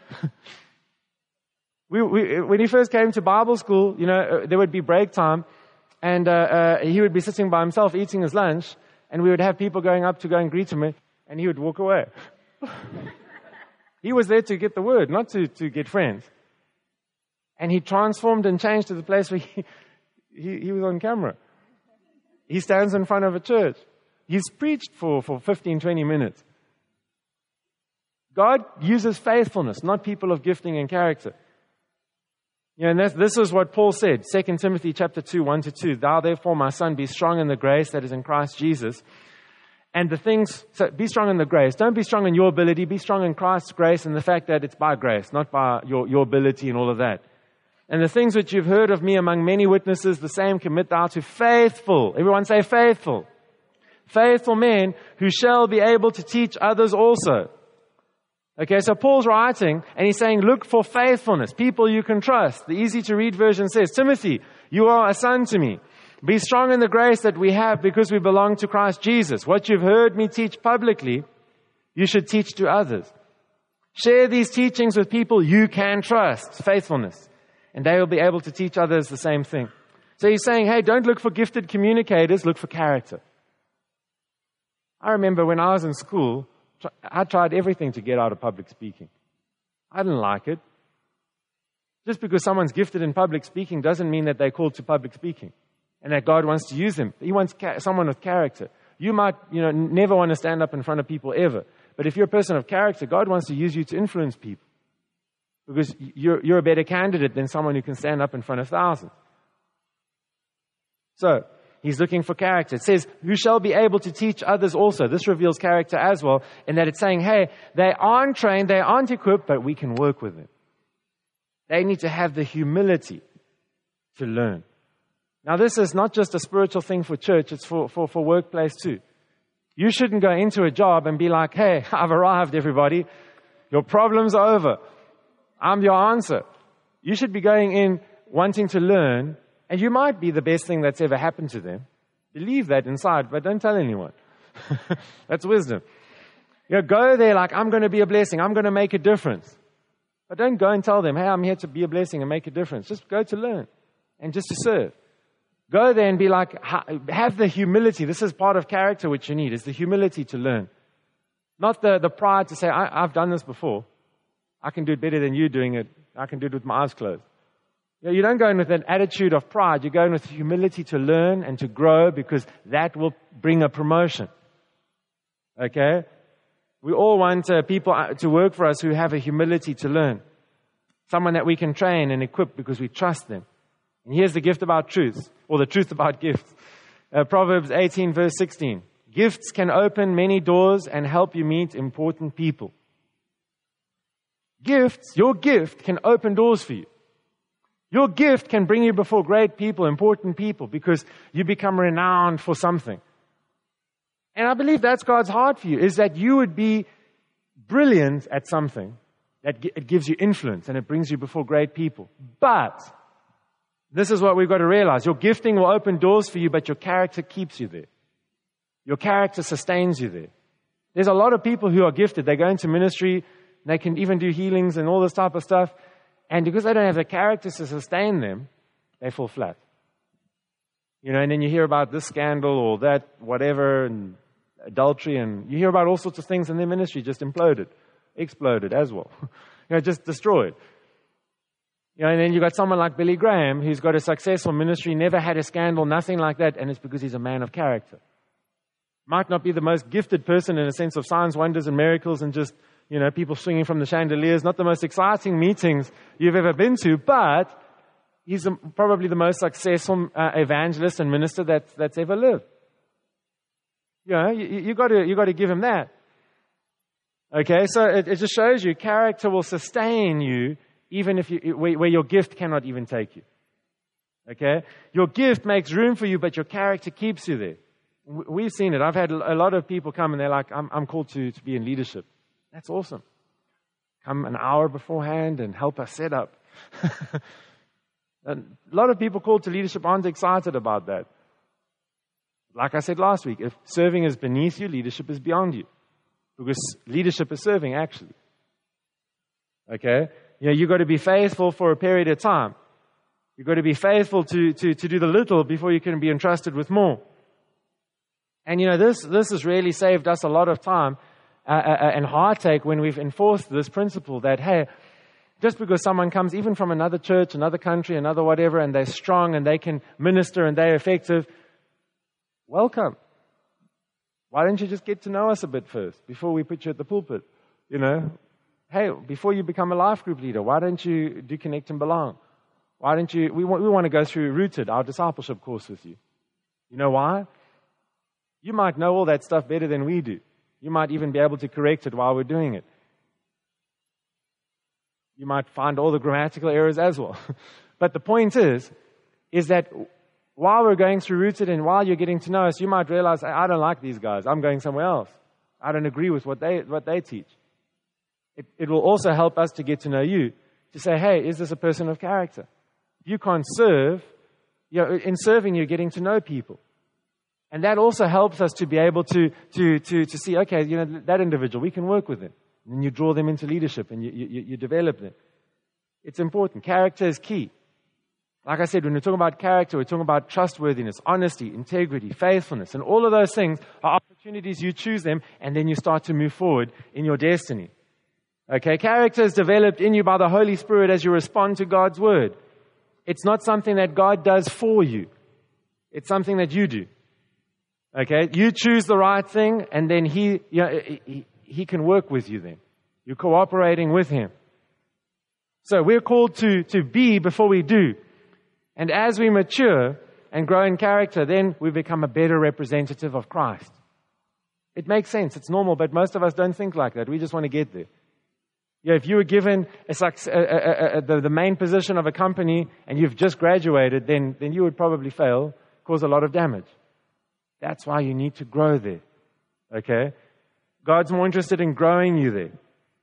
When he first came to Bible school, there would be break time, and he would be sitting by himself eating his lunch, and we would have people going up to go and greet him, and he would walk away. He was there to get the word, not to get friends. And he transformed and changed to the place where he was on camera. He stands in front of a church. He's preached for 15, 20 minutes. God uses faithfulness, not people of gifting and character. And this is what Paul said, 2 Timothy chapter 2, 1-2. Thou therefore, my son, be strong in the grace that is in Christ Jesus. And so be strong in the grace. Don't be strong in your ability. Be strong in Christ's grace and the fact that it's by grace, not by your ability and all of that. And the things which you've heard of me among many witnesses, the same commit thou to faithful. Everyone say faithful. Faithful men who shall be able to teach others also. Okay, so Paul's writing and he's saying, look for faithfulness, people you can trust. The easy to read version says, Timothy, you are a son to me. Be strong in the grace that we have because we belong to Christ Jesus. What you've heard me teach publicly, you should teach to others. Share these teachings with people you can trust. Faithfulness. And they will be able to teach others the same thing. So he's saying, hey, don't look for gifted communicators, look for character. I remember when I was in school, I tried everything to get out of public speaking. I didn't like it. Just because someone's gifted in public speaking doesn't mean that they're called to public speaking and that God wants to use them. He wants someone with character. You might, never want to stand up in front of people ever. But if you're a person of character, God wants to use you to influence people. Because you're a better candidate than someone who can stand up in front of thousands. So, he's looking for character. It says, who shall be able to teach others also. This reveals character as well, in that it's saying, hey, they aren't trained, they aren't equipped, but we can work with them. They need to have the humility to learn. Now, this is not just a spiritual thing for church, it's for workplace too. You shouldn't go into a job and be like, hey, I've arrived, everybody. Your problem's over. I'm your answer. You should be going in wanting to learn, and you might be the best thing that's ever happened to them. Believe that inside, but don't tell anyone. That's wisdom. Go there like, I'm going to be a blessing. I'm going to make a difference. But don't go and tell them, hey, I'm here to be a blessing and make a difference. Just go to learn and just to serve. Go there and be like, have the humility. This is part of character which you need, is the humility to learn. Not the pride to say, I've done this before. I can do it better than you doing it. I can do it with my eyes closed. You don't go in with an attitude of pride. You go in with humility to learn and to grow because that will bring a promotion. Okay? We all want people to work for us who have a humility to learn. Someone that we can train and equip because we trust them. And here's the gift about truth, or the truth about gifts. Proverbs 18 verse 16. Gifts can open many doors and help you meet important people. Your gift can open doors for you. Your gift can bring you before great people, important people, because you become renowned for something. And I believe that's God's heart for you, is that you would be brilliant at something, that it gives you influence and it brings you before great people. But this is what we've got to realize. Your gifting will open doors for you, but your character keeps you there. Your character sustains you there. There's a lot of people who are gifted. They go into ministry, They can even do healings and all this type of stuff. And because they don't have the character to sustain them, they fall flat. And then you hear about this scandal or that whatever, and adultery, and you hear about all sorts of things, and their ministry just exploded as well. Just destroyed. And then you've got someone like Billy Graham, who's got a successful ministry, never had a scandal, nothing like that, and it's because he's a man of character. Might not be the most gifted person in a sense of signs, wonders, and miracles, and just, people swinging from the chandeliers, not the most exciting meetings you've ever been to, but he's probably the most successful evangelist and minister that's ever lived. You got to give him that. Okay, so it just shows you character will sustain you even if where your gift cannot even take you. Okay, your gift makes room for you, but your character keeps you there. We've seen it. I've had a lot of people come and they're like, "I'm called to be in leadership." That's awesome. Come an hour beforehand and help us set up. A lot of people called to leadership aren't excited about that. Like I said last week, if serving is beneath you, leadership is beyond you. Because leadership is serving, actually. Okay? You've got to be faithful for a period of time. You've got to be faithful to do the little before you can be entrusted with more. And this has really saved us a lot of time and heartache when we've enforced this principle that, hey, just because someone comes even from another church, another country, another whatever, and they're strong and they can minister and they're effective, welcome. Why don't you just get to know us a bit first before we put you at the pulpit? Hey, before you become a life group leader, why don't you do Connect and Belong? Why don't you, we want to go through Rooted, our discipleship course with you. You know why? You might know all that stuff better than we do. You might even be able to correct it while we're doing it. You might find all the grammatical errors as well. But the point is that while we're going through Rooted and while you're getting to know us, you might realize, I don't like these guys. I'm going somewhere else. I don't agree with what they teach. It will also help us to get to know you, to say, hey, is this a person of character? You can't serve. In serving, you're getting to know people. And that also helps us to be able to see, okay, that individual, we can work with them. And you draw them into leadership and you develop them. It's important. Character is key. Like I said, when we're talking about character, we're talking about trustworthiness, honesty, integrity, faithfulness. And all of those things are opportunities. You choose them, and then you start to move forward in your destiny. Okay, character is developed in you by the Holy Spirit as you respond to God's word. It's not something that God does for you. It's something that you do. Okay, you choose the right thing, and then He can work with you then. You're cooperating with Him. So we're called to be before we do. And as we mature and grow in character, then we become a better representative of Christ. It makes sense. It's normal, but most of us don't think like that. We just want to get there. If you were given the main position of a company and you've just graduated, then you would probably fail, cause a lot of damage. That's why you need to grow there. Okay? God's more interested in growing you there.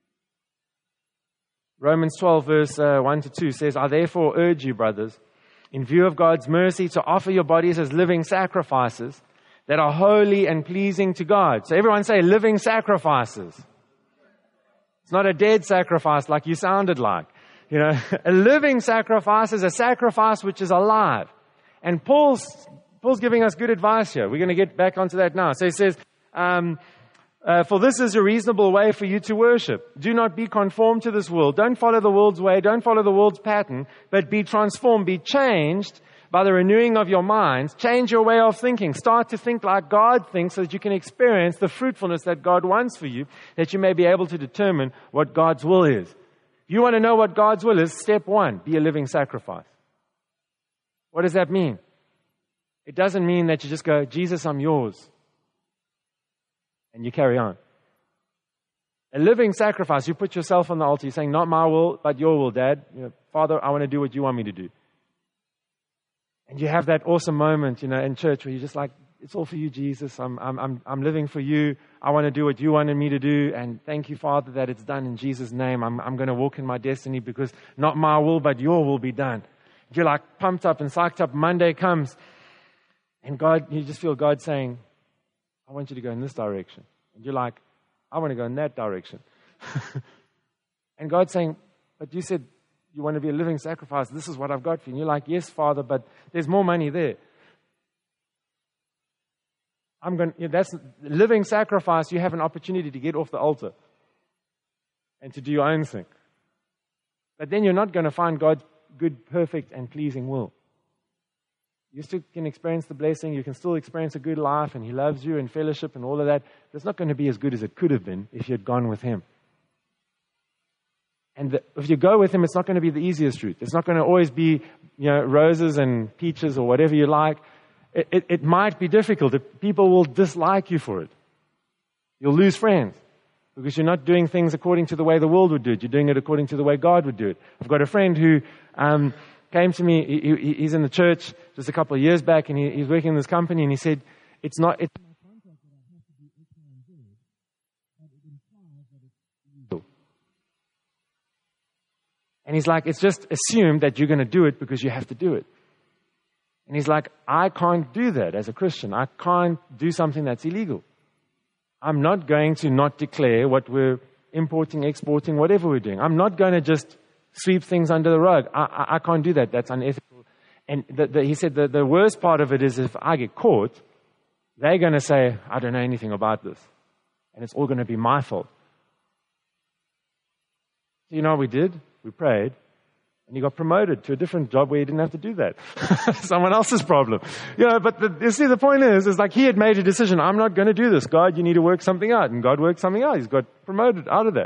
Romans 12 verse 1-2 says, I therefore urge you, brothers, in view of God's mercy, to offer your bodies as living sacrifices that are holy and pleasing to God. So everyone say living sacrifices. It's not a dead sacrifice like you sounded like. A living sacrifice is a sacrifice which is alive. And Paul's giving us good advice here. We're going to get back onto that now. So he says, for this is a reasonable way for you to worship. Do not be conformed to this world. Don't follow the world's way. Don't follow the world's pattern, but be transformed, be changed by the renewing of your minds. Change your way of thinking. Start to think like God thinks so that you can experience the fruitfulness that God wants for you, that you may be able to determine what God's will is. If you want to know what God's will is, step 1, be a living sacrifice. What does that mean? It doesn't mean that you just go, Jesus, I'm yours. And you carry on. A living sacrifice, you put yourself on the altar. You're saying, not my will, but your will, Dad. Father, I want to do what you want me to do. And you have that awesome moment, in church where you're just like, it's all for you, Jesus. I'm living for you. I want to do what you wanted me to do. And thank you, Father, that it's done in Jesus' name. I'm going to walk in my destiny because not my will, but your will be done. You're like pumped up and psyched up. Monday comes. And you just feel God saying, I want you to go in this direction. And you're like, I want to go in that direction. And God's saying, but you said you want to be a living sacrifice. This is what I've got for you. And you're like, yes, Father, but there's more money there. That's living sacrifice. You have an opportunity to get off the altar and to do your own thing. But then you're not going to find God's good, perfect, and pleasing will. You still can experience the blessing. You can still experience a good life, and He loves you and fellowship and all of that. But it's not going to be as good as it could have been if you had gone with Him. And if you go with Him, it's not going to be the easiest route. It's not going to always be, roses and peaches or whatever you like. It might be difficult. People will dislike you for it. You'll lose friends because you're not doing things according to the way the world would do it. You're doing it according to the way God would do it. I've got a friend who came to me. He's in the church just a couple of years back, and he's working in this company, and he said, it's my contract that I have to do X, Y, and Z, but it implies that it's legal. And he's like, it's just assumed that you're going to do it because you have to do it. And he's like, I can't do that as a Christian. I can't do something that's illegal. I'm not going to not declare what we're importing, exporting, whatever we're doing. I'm not going to just sweep things under the rug. I can't do that. That's unethical. And he said the worst part of it is if I get caught, they're going to say, I don't know anything about this. And it's all going to be my fault. So you know what we did? We prayed. And he got promoted to a different job where he didn't have to do that. Someone else's problem. But you see, the point is like he had made a decision. I'm not going to do this. God, you need to work something out. And God worked something out. He's got promoted out of that.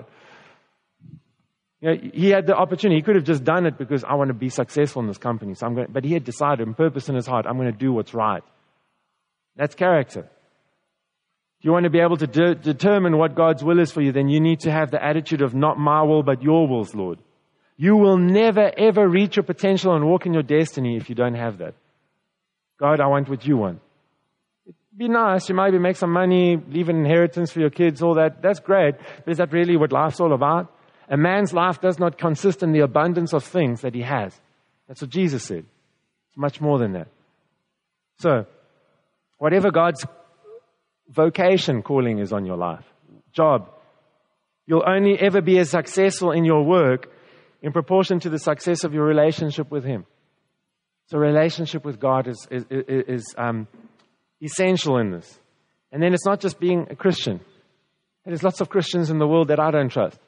He had the opportunity. He could have just done it because I want to be successful in this company. But he had decided and purpose in his heart, I'm going to do what's right. That's character. If you want to be able to determine what God's will is for you, then you need to have the attitude of not my will, but your wills, Lord. You will never, ever reach your potential and walk in your destiny if you don't have that. God, I want what you want. It'd be nice. You maybe make some money, leave an inheritance for your kids, all that. That's great. But is that really what life's all about? A man's life does not consist in the abundance of things that he has. That's what Jesus said. It's much more than that. So, whatever God's vocation calling is on your life, job, you'll only ever be as successful in your work in proportion to the success of your relationship with Him. So relationship with God is essential in this. And then it's not just being a Christian. There's lots of Christians in the world that I don't trust.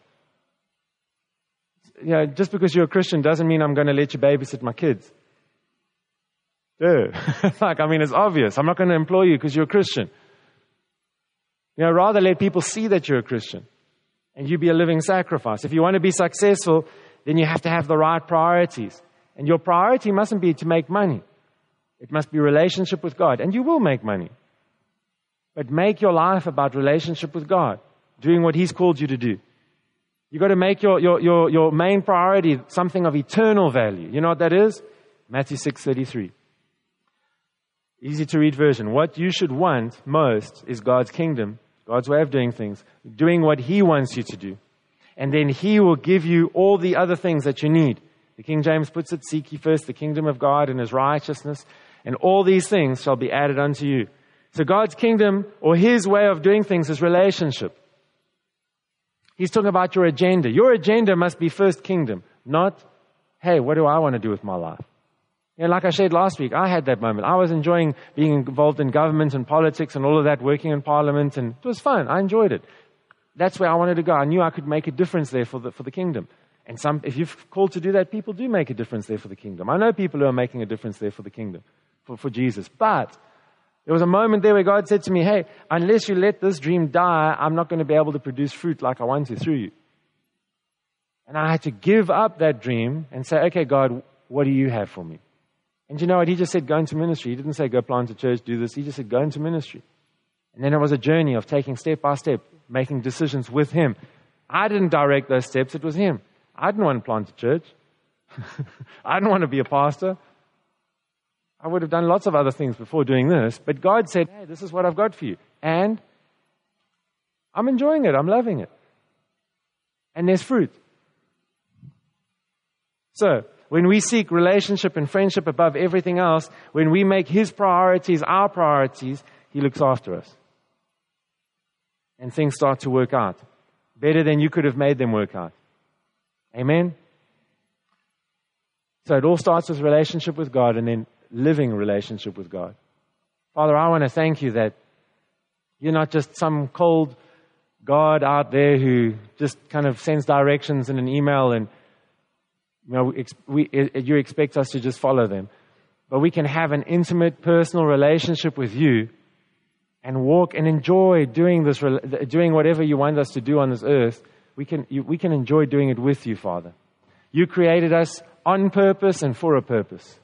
Just because you're a Christian doesn't mean I'm going to let you babysit my kids. It's obvious. I'm not going to employ you because you're a Christian. Rather let people see that you're a Christian and you be a living sacrifice. If you want to be successful, then you have to have the right priorities. And your priority mustn't be to make money. It must be relationship with God. And you will make money. But make your life about relationship with God, doing what He's called you to do. You've got to make your main priority something of eternal value. You know what that is? Matthew 6:33. Easy to read version. What you should want most is God's kingdom, God's way of doing things, doing what He wants you to do. And then He will give you all the other things that you need. The King James puts it, seek ye first the kingdom of God and His righteousness, and all these things shall be added unto you. So God's kingdom, or His way of doing things, is relationship. He's talking about your agenda. Your agenda must be first kingdom, not, hey, what do I want to do with my life? Like I shared last week, I had that moment. I was enjoying being involved in government and politics and all of that, working in parliament, and it was fun. I enjoyed it. That's where I wanted to go. I knew I could make a difference there for the kingdom. And if you're called to do that, people do make a difference there for the kingdom. I know people who are making a difference there for the kingdom, for Jesus. But there was a moment there where God said to me, hey, unless you let this dream die, I'm not going to be able to produce fruit like I want to through you. And I had to give up that dream and say, okay, God, what do you have for me? And you know what? He just said, go into ministry. He didn't say, go plant a church, do this. He just said, go into ministry. And then it was a journey of taking step by step, making decisions with Him. I didn't direct those steps. It was Him. I didn't want to plant a church. I didn't want to be a pastor. I would have done lots of other things before doing this. But God said, hey, this is what I've got for you. And I'm enjoying it. I'm loving it. And there's fruit. So, when we seek relationship and friendship above everything else, when we make His priorities our priorities, He looks after us. And things start to work out better than you could have made them work out. Amen? So it all starts with relationship with God and then living relationship with God. Father, I want to thank you that you're not just some cold God out there who just kind of sends directions in an email and you expect us to just follow them. But we can have an intimate, personal relationship with you and walk and enjoy doing whatever you want us to do on this earth. We can enjoy doing it with you, Father. You created us on purpose and for a purpose.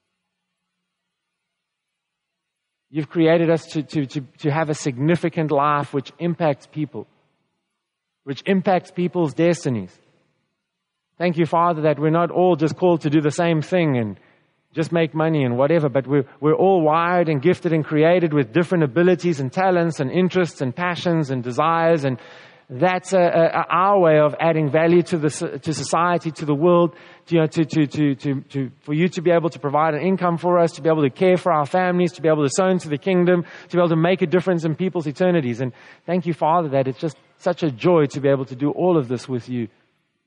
You've created us to have a significant life which impacts people, which impacts people's destinies. Thank you, Father, that we're not all just called to do the same thing and just make money and whatever, but we're all wired and gifted and created with different abilities and talents and interests and passions and desires, and that's our way of adding value to society, to the world, for you to be able to provide an income for us, to be able to care for our families, to be able to sow into the kingdom, to be able to make a difference in people's eternities. And thank you, Father, that it's just such a joy to be able to do all of this with you.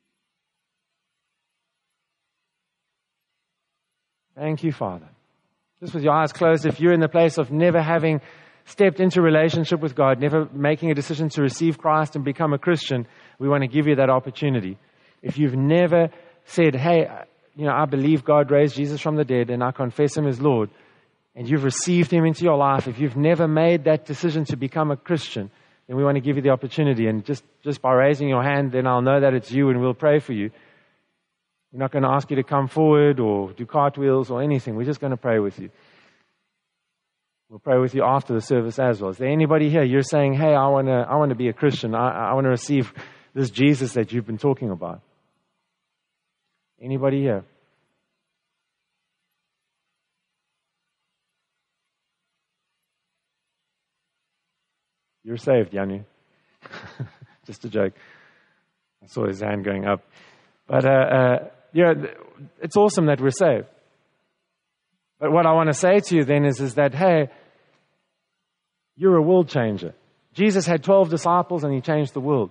Thank you, Father. Just with your eyes closed, if you're in the place of never having stepped into a relationship with God, never making a decision to receive Christ and become a Christian, we want to give you that opportunity. If you've never said, hey, I believe God raised Jesus from the dead and I confess Him as Lord, and you've received Him into your life, if you've never made that decision to become a Christian, then we want to give you the opportunity. And just by raising your hand, then I'll know that it's you and we'll pray for you. We're not going to ask you to come forward or do cartwheels or anything. We're just going to pray with you. We'll pray with you after the service as well. Is there anybody here? You're saying, hey, I want to be a Christian. I want to receive this Jesus that you've been talking about. Anybody here? You're saved, Yanu. Just a joke. I saw his hand going up. But it's awesome that we're saved. But what I want to say to you then is that, hey, you're a world changer. Jesus had 12 disciples and He changed the world.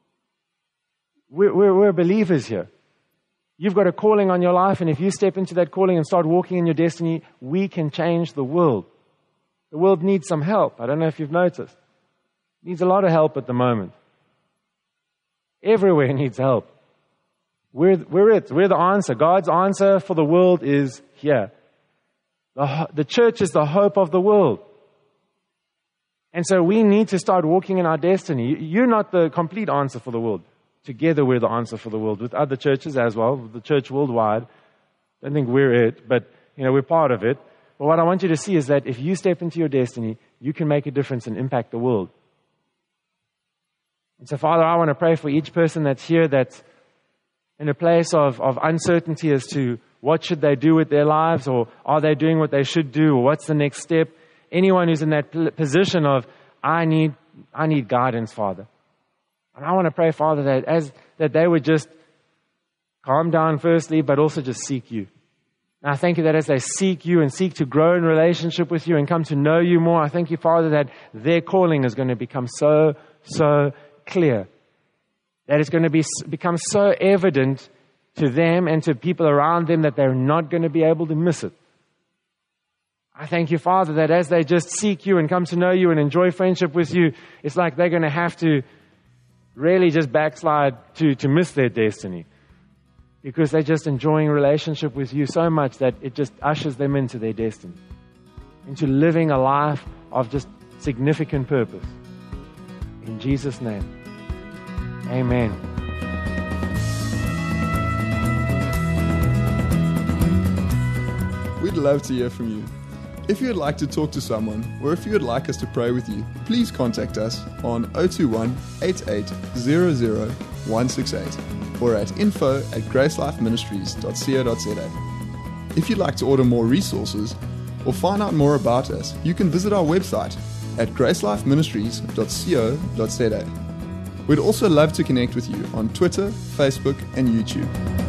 We're believers here. You've got a calling on your life, and if you step into that calling and start walking in your destiny, we can change the world. The world needs some help. I don't know if you've noticed. It needs a lot of help at the moment. Everywhere needs help. We're it. We're the answer. God's answer for the world is here. The church is the hope of the world. And so we need to start walking in our destiny. You're not the complete answer for the world. Together we're the answer for the world with other churches as well, with the church worldwide. I don't think we're it, but we're part of it. But what I want you to see is that if you step into your destiny, you can make a difference and impact the world. And so, Father, I want to pray for each person that's here that's in a place of uncertainty as to what should they do with their lives, or are they doing what they should do, or what's the next step. Anyone who's in that position of, I need guidance, Father. And I want to pray, Father, that they would just calm down firstly, but also just seek you. And I thank you that as they seek you and seek to grow in relationship with you and come to know you more, I thank you, Father, that their calling is going to become so clear. That it's going to become so evident to them and to people around them that they're not going to be able to miss it. I thank you, Father, that as they just seek you and come to know you and enjoy friendship with you, it's like they're going to have to really just backslide to miss their destiny. Because they're just enjoying relationship with you so much that it just ushers them into their destiny. Into living a life of just significant purpose. In Jesus' name. Amen. We'd love to hear from you. If you would like to talk to someone, or if you would like us to pray with you, please contact us on 021 8800 168 or at info@gracelifeministries.co.za. If you'd like to order more resources or find out more about us, you can visit our website at gracelifeministries.co.za. We'd also love to connect with you on Twitter, Facebook, and YouTube.